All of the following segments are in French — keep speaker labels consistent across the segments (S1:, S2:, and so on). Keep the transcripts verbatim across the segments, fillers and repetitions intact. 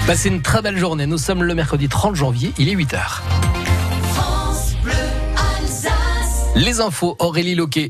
S1: Passez une très belle journée. Nous sommes le mercredi trente janvier, il est huit heures.
S2: France Bleu Alsace.
S1: Les infos, Aurélie Loquet.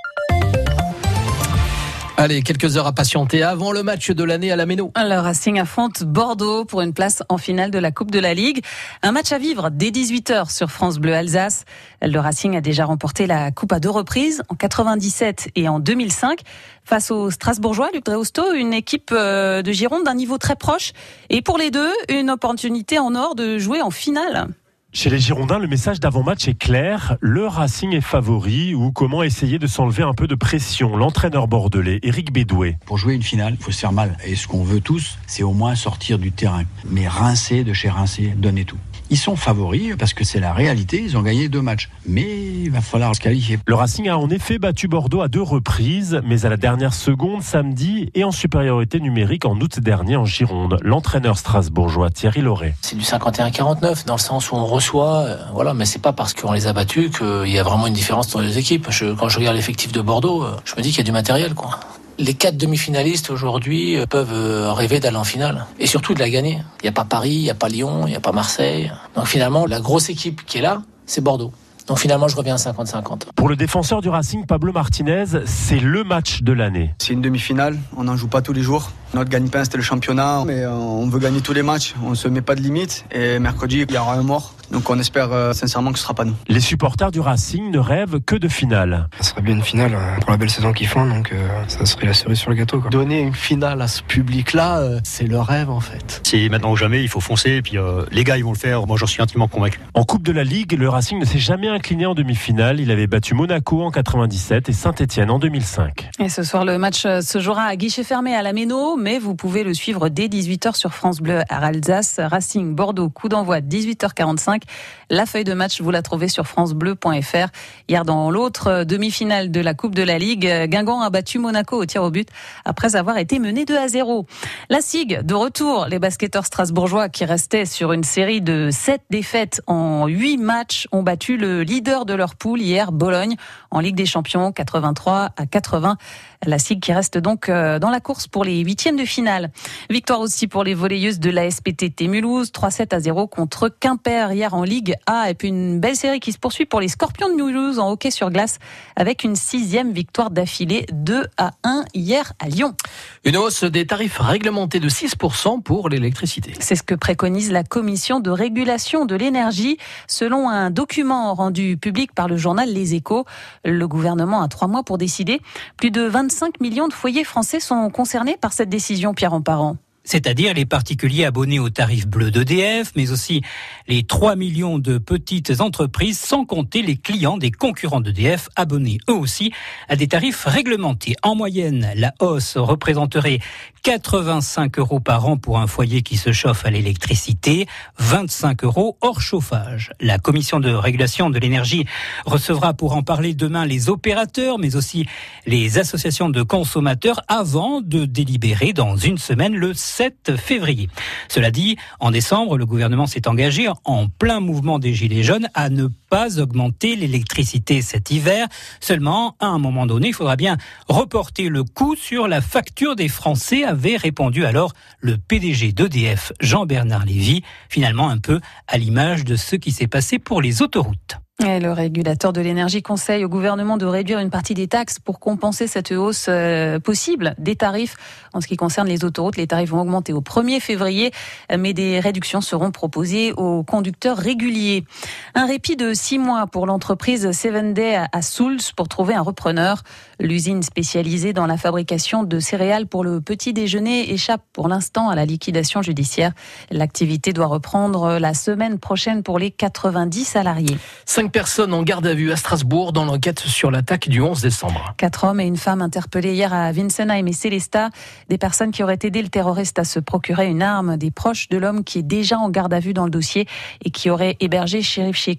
S1: Allez, quelques heures à patienter avant le match de l'année à la Méno.
S3: Le Racing affronte Bordeaux pour une place en finale de la Coupe de la Ligue. Un match à vivre dès dix-huit heures sur France Bleu Alsace. Le Racing a déjà remporté la Coupe à deux reprises, en quatre-vingt-dix-sept et en deux mille cinq. Face aux Strasbourgeois, Luc Dreosto, une équipe de Gironde d'un niveau très proche. Et pour les deux, une opportunité en or de jouer en finale.
S4: Chez les Girondins, le message d'avant-match est clair. Le Racing est favori, ou comment essayer de s'enlever un peu de pression. L'entraîneur bordelais, Éric Bédoué.
S5: Pour jouer une finale, il faut se faire mal. Et ce qu'on veut tous, c'est au moins sortir du terrain. Mais rincer de chez rincer, donner tout. Ils sont favoris parce que c'est la réalité, ils ont gagné deux matchs. Mais il va falloir se qualifier.
S4: Le Racing a en effet battu Bordeaux à deux reprises, mais à la dernière seconde, samedi, et en supériorité numérique en août dernier en Gironde. L'entraîneur strasbourgeois Thierry Laurey.
S6: C'est du cinquante et un quarante-neuf, dans le sens où on reçoit, euh, voilà, mais c'est pas parce qu'on les a battus qu'il y a vraiment une différence dans les équipes. Je, quand je regarde l'effectif de Bordeaux, euh, je me dis qu'il y a du matériel, quoi. Les quatre demi-finalistes aujourd'hui peuvent rêver d'aller en finale et surtout de la gagner. Il n'y a pas Paris, il n'y a pas Lyon, il n'y a pas Marseille. Donc finalement, la grosse équipe qui est là, c'est Bordeaux. Donc finalement, je reviens à cinquante cinquante.
S4: Pour le défenseur du Racing, Pablo Martinez, c'est le match de l'année.
S7: C'est une demi-finale, on n'en joue pas tous les jours. Notre gagne-pain, c'était le championnat, mais on veut gagner tous les matchs. On ne se met pas de limite et mercredi, il y aura un mort. Donc on espère euh, sincèrement que ce ne sera pas nous.
S4: Les supporters du Racing ne rêvent que de finale.
S8: Ça serait bien une finale euh, pour la belle saison qu'ils font, donc euh, ça serait la cerise sur le gâteau, quoi.
S9: Donner une finale à ce public-là, euh, c'est le rêve en fait.
S10: C'est maintenant ou jamais, il faut foncer, et puis euh, les gars ils vont le faire, moi j'en suis intimement convaincu.
S4: En Coupe de la Ligue, le Racing ne s'est jamais incliné en demi-finale. Il avait battu Monaco en quatre-vingt-dix-sept et Saint-Étienne en deux mille cinq.
S3: Et ce soir, le match se jouera à guichet fermé à la Méno, mais vous pouvez le suivre dès dix-huit heures sur France Bleu à Alsace. Racing Bordeaux, coup d'envoi dix-huit heures quarante-cinq. La feuille de match, vous la trouvez sur francebleu point f r. Hier, dans l'autre demi-finale de la Coupe de la Ligue, Guingamp a battu Monaco au tir au but après avoir été mené deux à zéro. La S I G, de retour, les basketteurs strasbourgeois qui restaient sur une série de sept défaites en huit matchs ont battu le leader de leur poule hier, Bologne, en Ligue des Champions, quatre-vingt-trois à quatre-vingts. La S I G qui reste donc dans la course pour les huitièmes de finale. Victoire aussi pour les volleyeuses de l'A S P T T Mulhouse, trois sept à zéro contre Quimper hier en Ligue A. Et puis une belle série qui se poursuit pour les Scorpions de Mulhouse en hockey sur glace avec une sixième victoire d'affilée, deux à un hier à Lyon.
S1: Une hausse des tarifs réglementés de six pour cent pour l'électricité.
S3: C'est ce que préconise la Commission de régulation de l'énergie. Selon un document rendu public par le journal Les Échos, le gouvernement a trois mois pour décider. Plus de vingt-cinq millions de foyers français sont concernés par cette décision, Pierre Emparent.
S11: C'est-à-dire les particuliers abonnés au tarif bleu d'E D F, mais aussi les trois millions de petites entreprises, sans compter les clients des concurrents d'E D F, abonnés eux aussi à des tarifs réglementés. En moyenne, la hausse représenterait quatre-vingt-cinq euros par an pour un foyer qui se chauffe à l'électricité, vingt-cinq euros hors chauffage. La Commission de régulation de l'énergie recevra pour en parler demain les opérateurs, mais aussi les associations de consommateurs avant de délibérer dans une semaine le sept février. Cela dit, en décembre, le gouvernement s'est engagé, en plein mouvement des Gilets jaunes, à ne pas augmenter l'électricité cet hiver. Seulement, à un moment donné, il faudra bien reporter le coût sur la facture des Français, avait répondu alors le P D G d'E D F, Jean-Bernard Lévy, finalement un peu à l'image de ce qui s'est passé pour les autoroutes.
S3: Et le régulateur de l'énergie conseille au gouvernement de réduire une partie des taxes pour compenser cette hausse euh, possible des tarifs. En ce qui concerne les autoroutes, les tarifs vont augmenter au premier février, mais des réductions seront proposées aux conducteurs réguliers. Un répit de six mois pour l'entreprise Seven Day à Souls pour trouver un repreneur. L'usine spécialisée dans la fabrication de céréales pour le petit déjeuner échappe pour l'instant à la liquidation judiciaire. L'activité doit reprendre la semaine prochaine pour les quatre-vingt-dix salariés.
S1: Cinq personnes en garde à vue à Strasbourg dans l'enquête sur l'attaque du onze décembre.
S3: Quatre hommes et une femme interpellés hier à Winsenheim et Célestat. Des personnes qui auraient aidé le terroriste à se procurer une arme. Des proches de l'homme qui est déjà en garde à vue dans le dossier et qui aurait hébergé Chérif Shekat la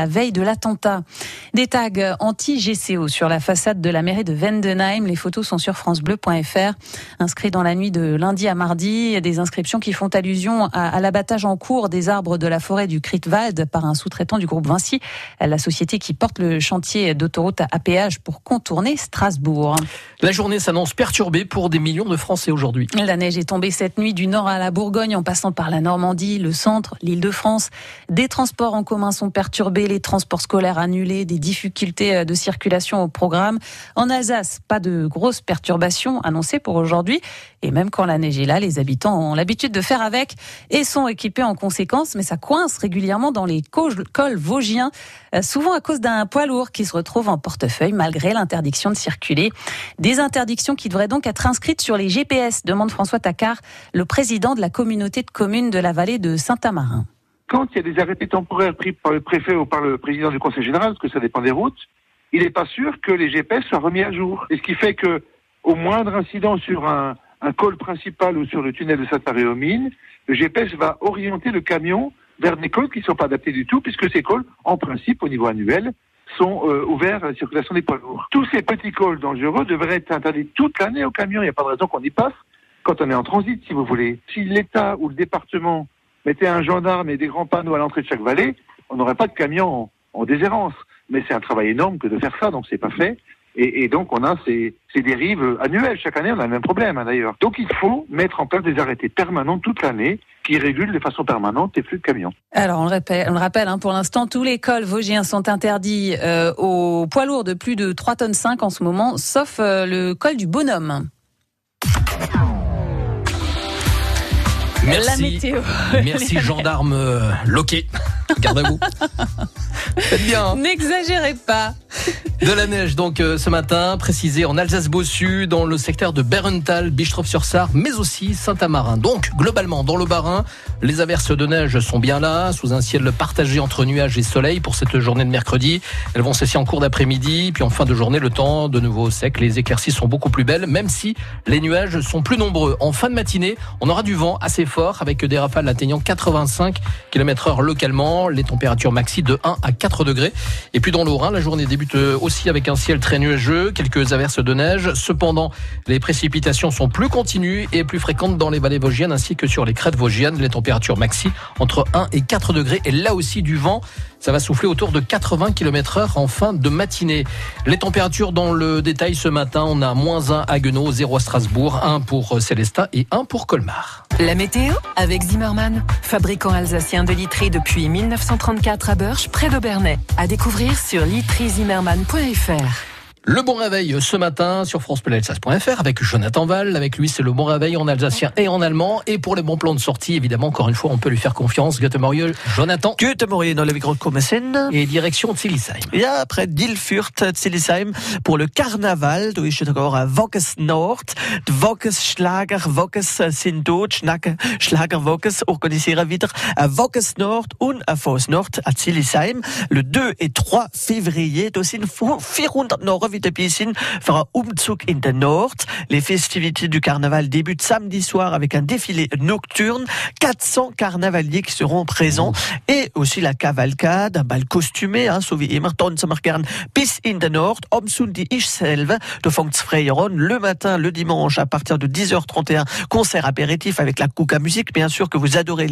S3: veille de l'attentat. Des tags anti-G C O sur la façade de la mairie de Vendenheim. Les photos sont sur francebleu point f r. Inscrits dans la nuit de lundi à mardi, des inscriptions qui font allusion à, à l'abattage en cours des arbres de la forêt du Kritwald par un sous-traitant du groupe Vinci, la société qui porte le chantier d'autoroute à péage pour contourner Strasbourg.
S1: La journée s'annonce perturbée pour des millions de Français aujourd'hui.
S3: La neige est tombée cette nuit du nord à la Bourgogne en passant par la Normandie, le centre, l'Île-de-France. Des transports en commun sont perturbés, les transports scolaires annulés, des difficultés de circulation au programme. En Alsace, pas de grosses perturbations annoncées pour aujourd'hui. Et même quand la neige est là, les habitants ont l'habitude de faire avec et sont équipés en conséquence. Mais ça coince régulièrement dans les cols vosgiens, souvent à cause d'un poids lourd qui se retrouve en portefeuille malgré l'interdiction de circuler. Des interdictions qui devraient donc être inscrites sur les G P S, demande François Tacard, le président de la communauté de communes de la vallée de Saint-Amarin.
S12: Quand il y a des arrêtés temporaires pris par le préfet ou par le président du conseil général, parce que ça dépend des routes, il n'est pas sûr que les G P S soient remis à jour. Et ce qui fait que, au moindre incident sur un, un col principal ou sur le tunnel de Saint-Amarin-aux-Mines, le G P S va orienter le camion vers des cols qui ne sont pas adaptés du tout, puisque ces cols, en principe, au niveau annuel, sont euh, ouverts à la circulation des poids lourds. Tous ces petits cols dangereux devraient être interdits toute l'année au camion. Il n'y a pas de raison qu'on y passe quand on est en transit, si vous voulez. Si l'État ou le département mettait un gendarme et des grands panneaux à l'entrée de chaque vallée, on n'aurait pas de camion en, en déshérence. Mais c'est un travail énorme que de faire ça, donc c'est pas fait. Et, et donc on a ces, ces dérives annuelles. Chaque année, on a le même problème, hein, d'ailleurs. Donc il faut mettre en place des arrêtés permanents toute l'année qui régulent de façon permanente les flux de camions.
S3: Alors on le rappelle, on le rappelle hein, pour l'instant, tous les cols vosgiens sont interdits euh, aux poids lourds de plus de trois tonnes cinq en ce moment, sauf euh, le col du Bonhomme.
S1: Merci.
S3: La météo.
S1: Merci gendarme euh, loqué. Garde à vous. Faites bien. Hein.
S3: N'exagérez pas.
S1: De la neige donc euh, ce matin, précisé en Alsace-Bossu, dans le secteur de Bärental, Bischofsheim-sur-Sarre, mais aussi Saint-Amarin. Donc globalement, dans le Bas-Rhin, les averses de neige sont bien là, sous un ciel partagé entre nuages et soleil pour cette journée de mercredi. Elles vont cesser en cours d'après-midi, puis en fin de journée, le temps de nouveau sec. Les éclaircies sont beaucoup plus belles, même si les nuages sont plus nombreux. En fin de matinée, on aura du vent assez fort, avec des rafales atteignant quatre-vingt-cinq kilomètres heure localement, les températures maxi de un à quatre degrés. Et puis dans le Haut-Rhin, la journée débute aussi avec un ciel très nuageux, quelques averses de neige. Cependant, les précipitations sont plus continues et plus fréquentes dans les vallées vosgiennes ainsi que sur les crêtes vosgiennes. Les températures maxi entre un et quatre degrés. Et là aussi du vent. Ça va souffler autour de quatre-vingts kilomètres heure en fin de matinée. Les températures dans le détail ce matin, on a moins un à Guenot, zéro à Strasbourg, un pour Célestat et un pour Colmar.
S13: La météo avec Zimmermann, fabricant alsacien de literie depuis mille neuf cent trente-quatre à Burch, près d'Aubernais. À découvrir sur literie zimmermann point f r.
S1: Le bon réveil ce matin sur francebleu alsace point f r avec Jonathan Val. Avec lui, c'est le bon réveil en alsacien et en allemand. Et pour les bons plans de sortie, évidemment, encore une fois, on peut lui faire confiance. Gute Morgen, Jonathan.
S9: Gute Morgen, dans le Grand Kommesen.
S1: Et direction Zilisheim.
S9: Ja, près d'Ilfurt, Zilisheim, pour le carnaval. Du ist encore à Wokkes Nord. Wokkes Schlager, Wokkes sind Deutsch, Schlager Wokkes, organiseren wieder à Wokkes Nord und à Vos Nord à Zilisheim. Le deux et trois février, da sind vierhundert Norre wieder dabei sind für un Umzug in den Nord. Les festivités du carnaval débutent samedi soir avec un défilé nocturne. quatre cents carnavaliers qui seront présents et aussi la cavalcade, un bal costumé, hein, so wie immer, tanzen wir gern bis in den Nord. Om Sundi ich selve, de fangt's Freieron, le matin, le dimanche, à partir de dix heures trente et un, concert apéritif avec la Kuka Musique, bien sûr que vous adorez.